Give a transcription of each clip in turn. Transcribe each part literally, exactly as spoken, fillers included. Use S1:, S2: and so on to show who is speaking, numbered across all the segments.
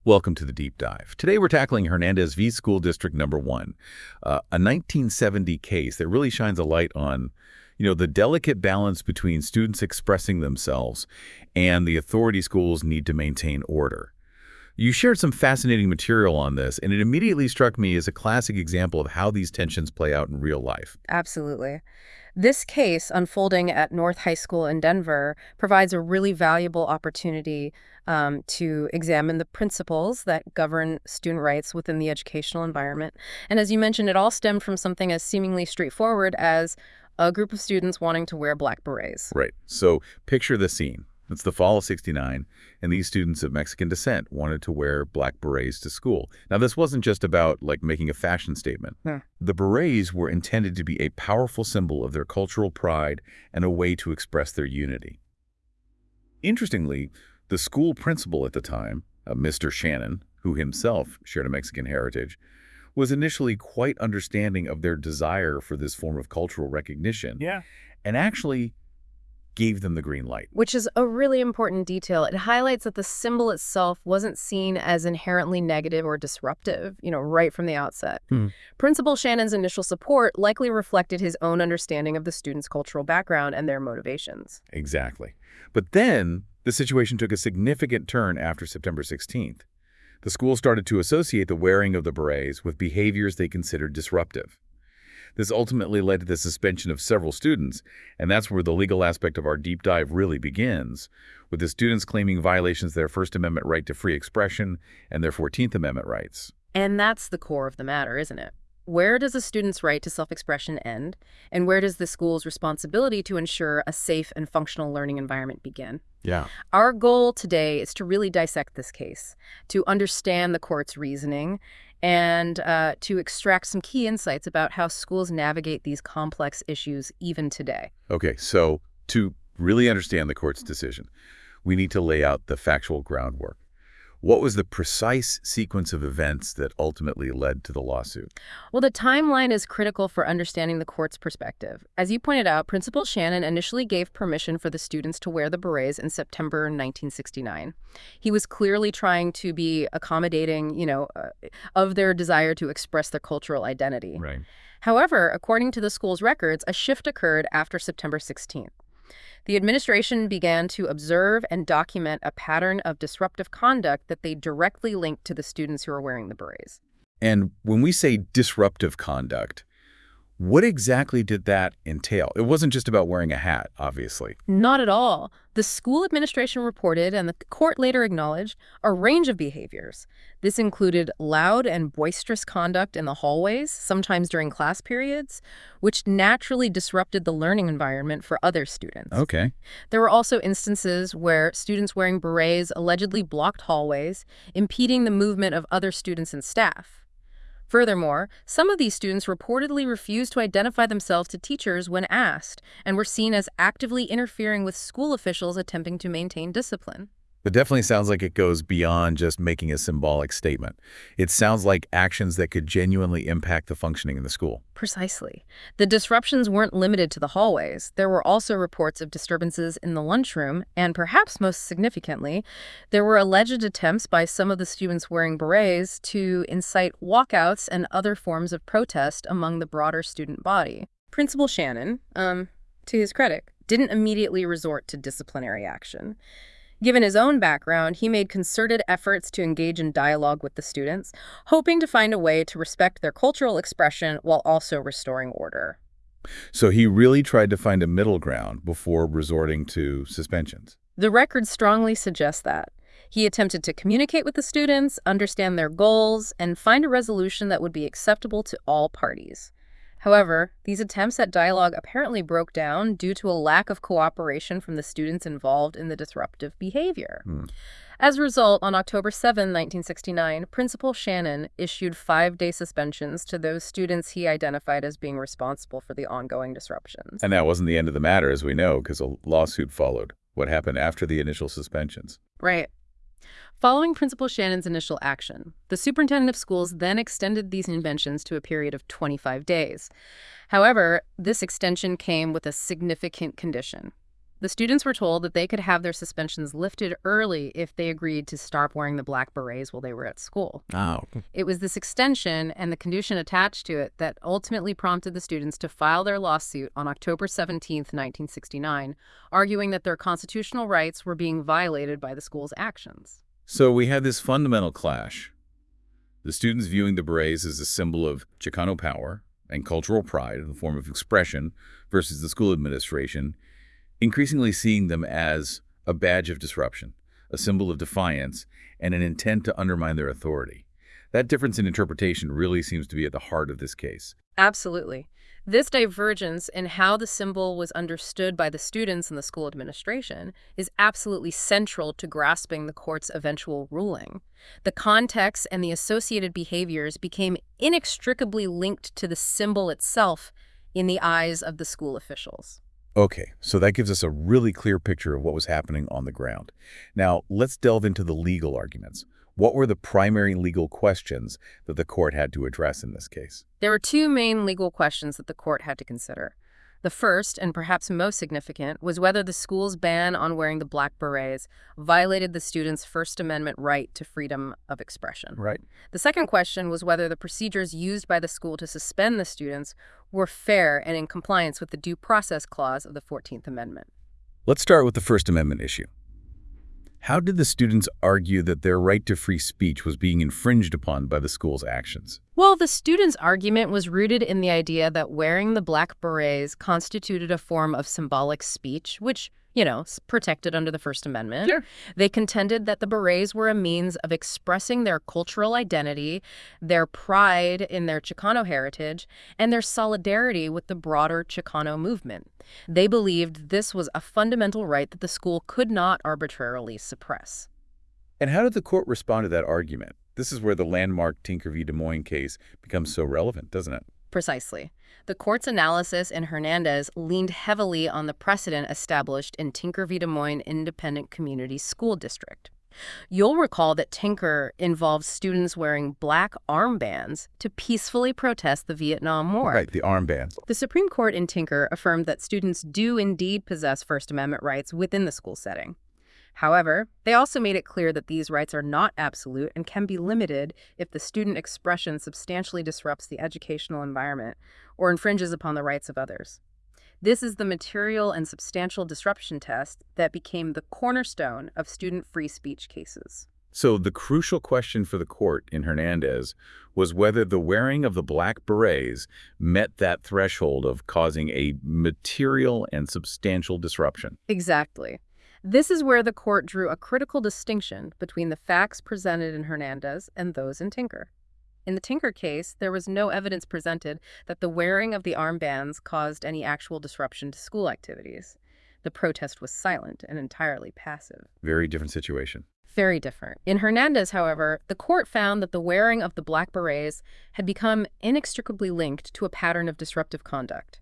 S1: Welcome to the Deep Dive. Today we're tackling Hernandez v. School District Number One, uh, a nineteen seventy case that really shines a light on, you know, the delicate balance between students expressing themselves and the authority schools need to maintain order. You shared some fascinating material on this, and it immediately struck me as a classic example of how these tensions play out in real life.
S2: Absolutely. This case unfolding at North High School in Denver provides a really valuable opportunity um, to examine the principles that govern student rights within the educational environment. And as you mentioned, it all stemmed from something as seemingly straightforward as a group of students wanting to wear black berets.
S1: Right. So picture the scene. It's the fall of sixty-nine, and these students of Mexican descent wanted to wear black berets to school. Now, this wasn't just about, like, making a fashion statement.
S2: Hmm.
S1: The berets were intended to be a powerful symbol of their cultural pride and a way to express their unity. Interestingly, the school principal at the time, uh, Mister Shannon, who himself shared a Mexican heritage, was initially quite understanding of their desire for this form of cultural recognition.
S3: Yeah.
S1: And actually gave them the green light.
S2: Which is a really important detail. It highlights that the symbol itself wasn't seen as inherently negative or disruptive, you know, right from the outset.
S1: Hmm.
S2: Principal Shannon's initial support likely reflected his own understanding of the students' cultural background and their motivations.
S1: Exactly. But then the situation took a significant turn after September sixteenth. The school started to associate the wearing of the berets with behaviors they considered disruptive. This ultimately led to the suspension of several students, and that's where the legal aspect of our deep dive really begins, with the students claiming violations of their First Amendment right to free expression and their fourteenth Amendment rights.
S2: And that's the core of the matter, isn't it? Where does a student's right to self-expression end, and where does the school's responsibility to ensure a safe and functional learning environment begin?
S1: Yeah.
S2: Our goal today is to really dissect this case, to understand the court's reasoning, and uh, to extract some key insights about how schools navigate these complex issues even today.
S1: Okay, so to really understand the court's decision, we need to lay out the factual groundwork. What was the precise sequence of events that ultimately led to the lawsuit?
S2: Well, the timeline is critical for understanding the court's perspective. As you pointed out, Principal Shannon initially gave permission for the students to wear the berets in September nineteen sixty-nine. He was clearly trying to be accommodating, you know, uh, of their desire to express their cultural identity.
S1: Right.
S2: However, according to the school's records, a shift occurred after September sixteenth. The administration began to observe and document a pattern of disruptive conduct that they directly linked to the students who were wearing the berets.
S1: And when we say disruptive conduct, what exactly did that entail? It wasn't just about wearing a hat, obviously.
S2: Not at all. The school administration reported, and the court later acknowledged, a range of behaviors. This included loud and boisterous conduct in the hallways, sometimes during class periods, which naturally disrupted the learning environment for other students.
S1: Okay.
S2: There were also instances where students wearing berets allegedly blocked hallways, impeding the movement of other students and staff. Furthermore, some of these students reportedly refused to identify themselves to teachers when asked and were seen as actively interfering with school officials attempting to maintain discipline.
S1: It definitely sounds like it goes beyond just making a symbolic statement. It sounds like actions that could genuinely impact the functioning in the school.
S2: Precisely. The disruptions weren't limited to the hallways. There were also reports of disturbances in the lunchroom, and perhaps most significantly, there were alleged attempts by some of the students wearing berets to incite walkouts and other forms of protest among the broader student body. Principal Shannon, um, to his credit, didn't immediately resort to disciplinary action. Given his own background, he made concerted efforts to engage in dialogue with the students, hoping to find a way to respect their cultural expression while also restoring order.
S1: So he really tried to find a middle ground before resorting to suspensions.
S2: The record strongly suggests that. He attempted to communicate with the students, understand their goals, and find a resolution that would be acceptable to all parties. However, these attempts at dialogue apparently broke down due to a lack of cooperation from the students involved in the disruptive behavior.
S1: Hmm.
S2: As a result, on October seventh, nineteen sixty-nine, Principal Shannon issued five-day suspensions to those students he identified as being responsible for the ongoing disruptions.
S1: And that wasn't the end of the matter, as we know, because a lawsuit followed. What happened after the initial suspensions?
S2: Right. Following Principal Shannon's initial action, the superintendent of schools then extended these suspensions to a period of twenty-five days. However, this extension came with a significant condition. The students were told that they could have their suspensions lifted early if they agreed to stop wearing the black berets while they were at school.
S1: Oh.
S2: It was this extension and the condition attached to it that ultimately prompted the students to file their lawsuit on October seventeenth, nineteen sixty-nine, arguing that their constitutional rights were being violated by the school's actions.
S1: So we had this fundamental clash. The students viewing the berets as a symbol of Chicano power and cultural pride in the form of expression versus the school administration increasingly seeing them as a badge of disruption, a symbol of defiance, and an intent to undermine their authority. That difference in interpretation really seems to be at the heart of this case.
S2: Absolutely. This divergence in how the symbol was understood by the students and the school administration is absolutely central to grasping the court's eventual ruling. The context and the associated behaviors became inextricably linked to the symbol itself in the eyes of the school officials.
S1: Okay, so that gives us a really clear picture of what was happening on the ground. Now, let's delve into the legal arguments. What were the primary legal questions that the court had to address in this case?
S2: There were two main legal questions that the court had to consider. The first, and perhaps most significant, was whether the school's ban on wearing the black berets violated the students' First Amendment right to freedom of expression.
S1: Right.
S2: The second question was whether the procedures used by the school to suspend the students were fair and in compliance with the Due Process Clause of the fourteenth Amendment.
S1: Let's start with the First Amendment issue. How did the students argue that their right to free speech was being infringed upon by the school's actions?
S2: Well, the students' argument was rooted in the idea that wearing the black berets constituted a form of symbolic speech, which, you know, is protected under the First Amendment.
S1: Sure.
S2: They contended that the berets were a means of expressing their cultural identity, their pride in their Chicano heritage, and their solidarity with the broader Chicano movement. They believed this was a fundamental right that the school could not arbitrarily suppress.
S1: And how did the court respond to that argument? This is where the landmark Tinker v. Des Moines case becomes so relevant, doesn't it?
S2: Precisely. The court's analysis in Hernandez leaned heavily on the precedent established in Tinker v. Des Moines Independent Community School District. You'll recall that Tinker involved students wearing black armbands to peacefully protest the Vietnam War.
S1: Right, the armbands.
S2: The Supreme Court in Tinker affirmed that students do indeed possess First Amendment rights within the school setting. However, they also made it clear that these rights are not absolute and can be limited if the student expression substantially disrupts the educational environment or infringes upon the rights of others. This is the material and substantial disruption test that became the cornerstone of student free speech cases.
S1: So the crucial question for the court in Hernandez was whether the wearing of the black berets met that threshold of causing a material and substantial disruption.
S2: Exactly. This is where the court drew a critical distinction between the facts presented in Hernandez and those in Tinker. In the Tinker case, there was no evidence presented that the wearing of the armbands caused any actual disruption to school activities. The protest was silent and entirely passive.
S1: Very different situation.
S2: Very different. In Hernandez, however, the court found that the wearing of the black berets had become inextricably linked to a pattern of disruptive conduct.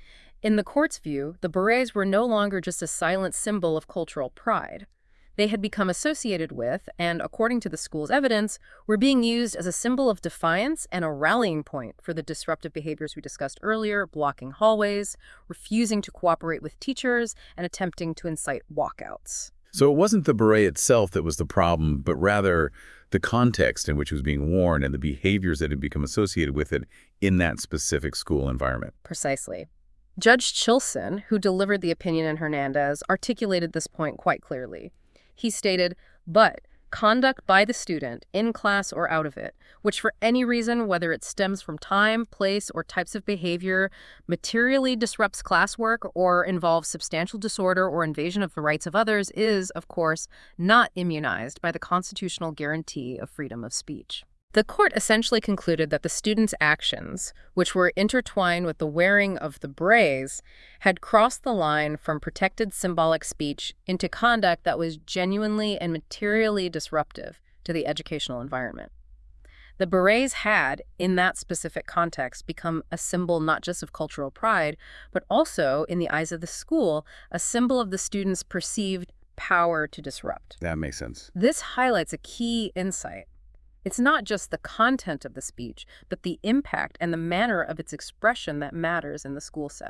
S2: In the court's view, the berets were no longer just a silent symbol of cultural pride. They had become associated with, and according to the school's evidence, were being used as a symbol of defiance and a rallying point for the disruptive behaviors we discussed earlier, blocking hallways, refusing to cooperate with teachers, and attempting to incite walkouts.
S1: So it wasn't the beret itself that was the problem, but rather the context in which it was being worn and the behaviors that had become associated with it in that specific school environment.
S2: Precisely. Judge Chilson, who delivered the opinion in Hernandez, articulated this point quite clearly. He stated, but conduct by the student, in class or out of it, which for any reason, whether it stems from time, place, or types of behavior, materially disrupts classwork or involves substantial disorder or invasion of the rights of others, is, of course, not immunized by the constitutional guarantee of freedom of speech. The court essentially concluded that the students' actions, which were intertwined with the wearing of the berets, had crossed the line from protected symbolic speech into conduct that was genuinely and materially disruptive to the educational environment. The berets had, in that specific context, become a symbol not just of cultural pride, but also, in the eyes of the school, a symbol of the students' perceived power to disrupt.
S1: That makes sense.
S2: This highlights a key insight. It's not just the content of the speech, but the impact and the manner of its expression that matters in the school setting.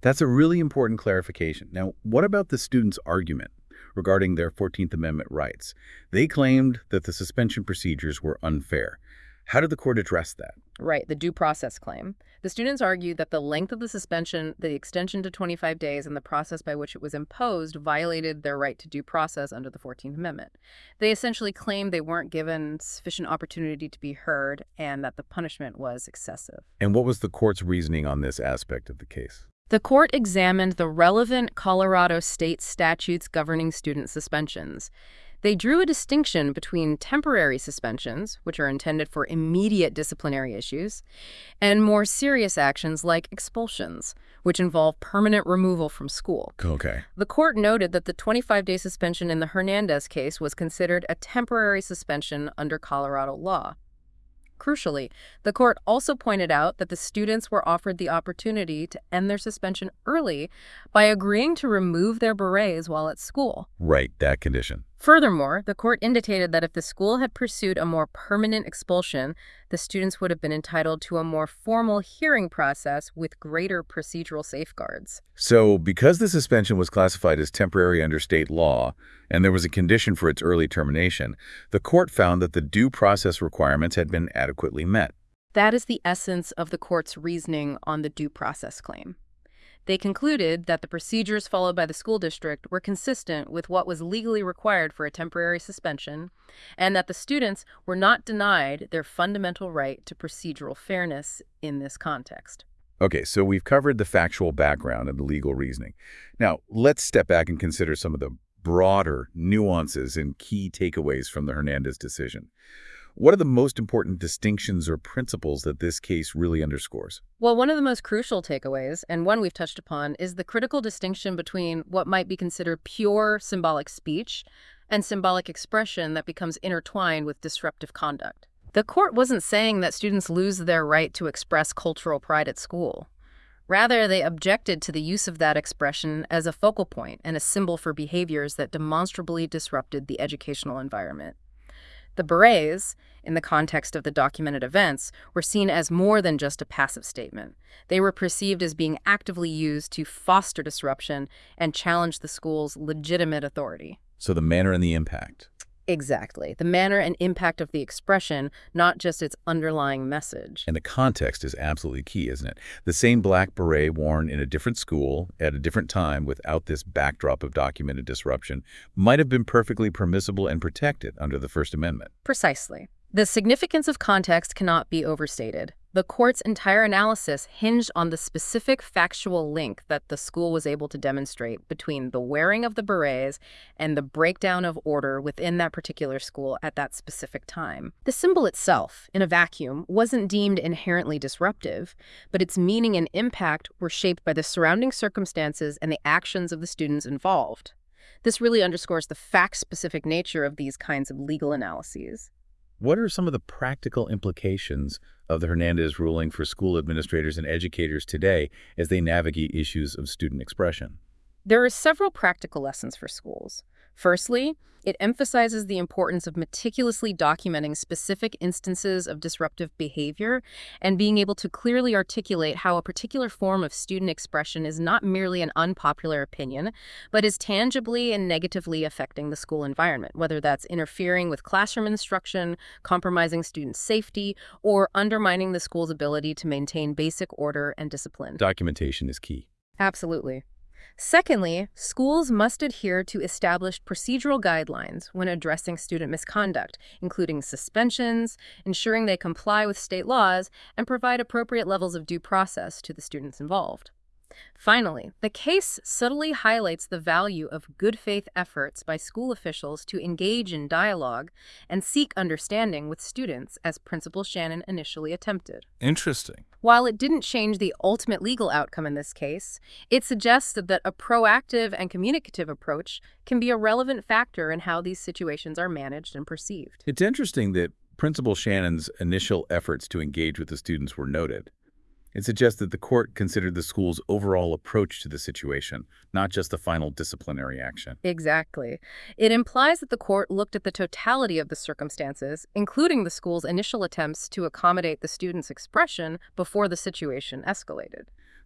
S1: That's a really important clarification. Now, what about the students' argument regarding their fourteenth Amendment rights? They claimed that the suspension procedures were unfair. How did the court address that?
S2: Right, the due process claim. The students argued that the length of the suspension, the extension to twenty-five days, and the process by which it was imposed violated their right to due process under the fourteenth Amendment. They essentially claimed they weren't given sufficient opportunity to be heard and that the punishment was excessive.
S1: And what was the court's reasoning on this aspect of the case?
S2: The court examined the relevant Colorado state statutes governing student suspensions. They drew a distinction between temporary suspensions, which are intended for immediate disciplinary issues, and more serious actions like expulsions, which involve permanent removal from school.
S1: Okay.
S2: The court noted that the twenty-five day suspension in the Hernandez case was considered a temporary suspension under Colorado law. Crucially, the court also pointed out that the students were offered the opportunity to end their suspension early by agreeing to remove their berets while at school.
S1: Right, that condition.
S2: Furthermore, the court indicated that if the school had pursued a more permanent expulsion, the students would have been entitled to a more formal hearing process with greater procedural safeguards.
S1: So, because the suspension was classified as temporary under state law, and there was a condition for its early termination, the court found that the due process requirements had been adequately met.
S2: That is the essence of the court's reasoning on the due process claim. They concluded that the procedures followed by the school district were consistent with what was legally required for a temporary suspension, and that the students were not denied their fundamental right to procedural fairness in this context.
S1: Okay, so we've covered the factual background and the legal reasoning. Now, let's step back and consider some of the broader nuances and key takeaways from the Hernandez decision. What are the most important distinctions or principles that this case really underscores?
S2: Well, one of the most crucial takeaways, and one we've touched upon, is the critical distinction between what might be considered pure symbolic speech and symbolic expression that becomes intertwined with disruptive conduct. The court wasn't saying that students lose their right to express cultural pride at school. Rather, they objected to the use of that expression as a focal point and a symbol for behaviors that demonstrably disrupted the educational environment. The berets, in the context of the documented events, were seen as more than just a passive statement. They were perceived as being actively used to foster disruption and challenge the school's legitimate authority.
S1: So the manner and the impact.
S2: Exactly. The manner and impact of the expression, not just its underlying message.
S1: And the context is absolutely key, isn't it? The same black beret worn in a different school at a different time without this backdrop of documented disruption might have been perfectly permissible and protected under the First Amendment.
S2: Precisely. The significance of context cannot be overstated. The court's entire analysis hinged on the specific factual link that the school was able to demonstrate between the wearing of the berets and the breakdown of order within that particular school at that specific time. The symbol itself, in a vacuum, wasn't deemed inherently disruptive, but its meaning and impact were shaped by the surrounding circumstances and the actions of the students involved. This really underscores the fact-specific nature of these kinds of legal analyses.
S1: What are some of the practical implications of the Hernandez ruling for school administrators and educators today as they navigate issues of student expression?
S2: There are several practical lessons for schools. Firstly, it emphasizes the importance of meticulously documenting specific instances of disruptive behavior and being able to clearly articulate how a particular form of student expression is not merely an unpopular opinion, but is tangibly and negatively affecting the school environment, whether that's interfering with classroom instruction, compromising student safety, or undermining the school's ability to maintain basic order and discipline.
S1: Documentation is key.
S2: Absolutely. Secondly, schools must adhere to established procedural guidelines when addressing student misconduct, including suspensions, ensuring they comply with state laws, and provide appropriate levels of due process to the students involved. Finally, the case subtly highlights the value of good faith efforts by school officials to engage in dialogue and seek understanding with students, as Principal Shannon initially attempted.
S3: Interesting.
S2: While it didn't change the ultimate legal outcome in this case, it suggested that a proactive and communicative approach can be a relevant factor in how these situations are managed and perceived.
S1: It's interesting that Principal Shannon's initial efforts to engage with the students were noted. It suggests that the court considered the school's overall approach to the situation, not just the final disciplinary action.
S2: Exactly. It implies that the court looked at the totality of the circumstances, including the school's initial attempts to accommodate the students' expression before the situation escalated.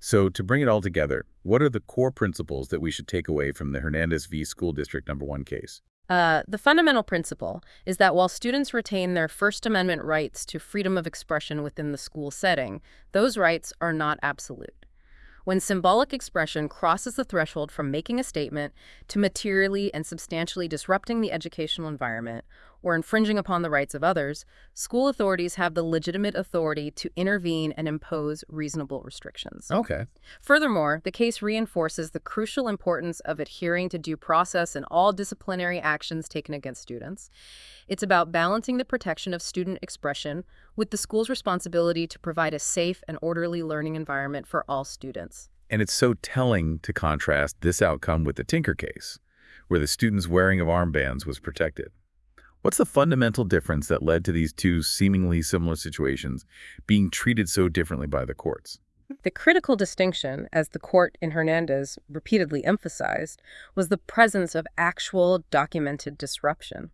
S1: So to bring it all together, what are the core principles that we should take away from the Hernandez v. School District Number One case?
S2: Uh, the fundamental principle is that while students retain their First Amendment rights to freedom of expression within the school setting, those rights are not absolute. When symbolic expression crosses the threshold from making a statement to materially and substantially disrupting the educational environment or infringing upon the rights of others, school authorities have the legitimate authority to intervene and impose reasonable restrictions.
S1: Okay.
S2: Furthermore, the case reinforces the crucial importance of adhering to due process in all disciplinary actions taken against students. It's about balancing the protection of student expression with the school's responsibility to provide a safe and orderly learning environment for all students.
S1: And it's so telling to contrast this outcome with the Tinker case, where the students' wearing of armbands was protected. What's the fundamental difference that led to these two seemingly similar situations being treated so differently by the courts?
S2: The critical distinction, as the court in Hernandez repeatedly emphasized, was the presence of actual documented disruption.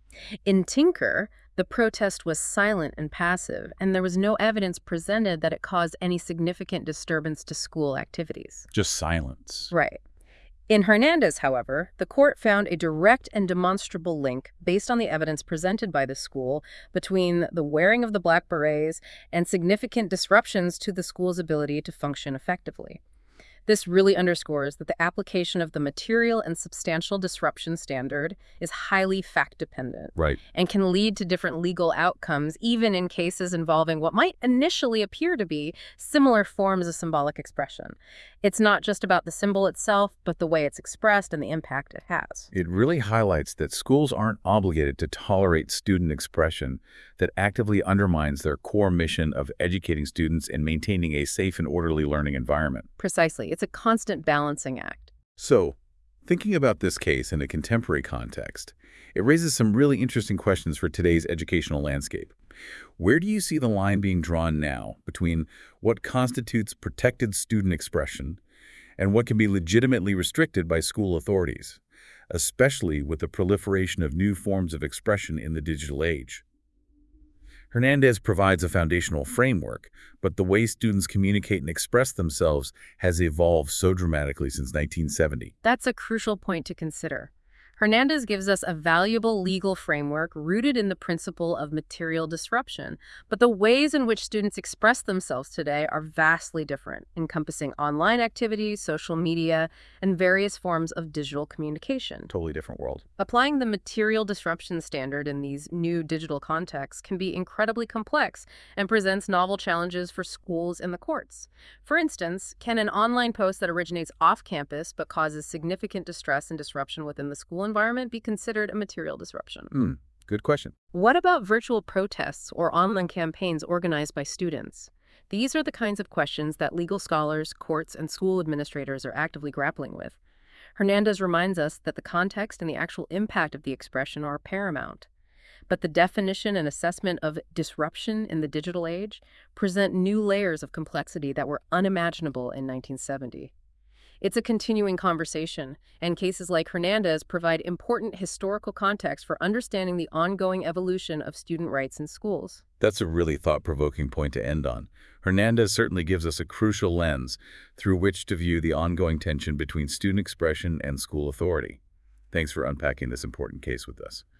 S2: In Tinker, the protest was silent and passive, and there was no evidence presented that it caused any significant disturbance to school activities.
S1: Just silence.
S2: Right. In Hernandez, however, the court found a direct and demonstrable link based on the evidence presented by the school between the wearing of the black berets and significant disruptions to the school's ability to function effectively. This really underscores that the application of the material and substantial disruption standard is highly fact-dependent.
S1: Right.
S2: And can lead to different legal outcomes, even in cases involving what might initially appear to be similar forms of symbolic expression. It's not just about the symbol itself, but the way it's expressed and the impact it has.
S1: It really highlights that schools aren't obligated to tolerate student expression that actively undermines their core mission of educating students and maintaining a safe and orderly learning environment.
S2: Precisely. It's a constant balancing act.
S1: So, thinking about this case in a contemporary context, it raises some really interesting questions for today's educational landscape. Where do you see the line being drawn now between what constitutes protected student expression and what can be legitimately restricted by school authorities, especially with the proliferation of new forms of expression in the digital age? Hernandez provides a foundational framework, but the way students communicate and express themselves has evolved so dramatically since nineteen seventy.
S2: That's a crucial point to consider. Hernandez gives us a valuable legal framework rooted in the principle of material disruption, but the ways in which students express themselves today are vastly different, encompassing online activities, social media, and various forms of digital communication.
S1: Totally different world.
S2: Applying the material disruption standard in these new digital contexts can be incredibly complex and presents novel challenges for schools and the courts. For instance, can an online post that originates off campus but causes significant distress and disruption within the school environment be considered a material disruption?
S1: Hmm, good question.
S2: What about virtual protests or online campaigns organized by students? These are the kinds of questions that legal scholars, courts, and school administrators are actively grappling with. Hernandez reminds us that the context and the actual impact of the expression are paramount. But the definition and assessment of disruption in the digital age present new layers of complexity that were unimaginable in nineteen seventy. It's a continuing conversation, and cases like Hernandez provide important historical context for understanding the ongoing evolution of student rights in schools.
S1: That's a really thought-provoking point to end on. Hernandez certainly gives us a crucial lens through which to view the ongoing tension between student expression and school authority. Thanks for unpacking this important case with us.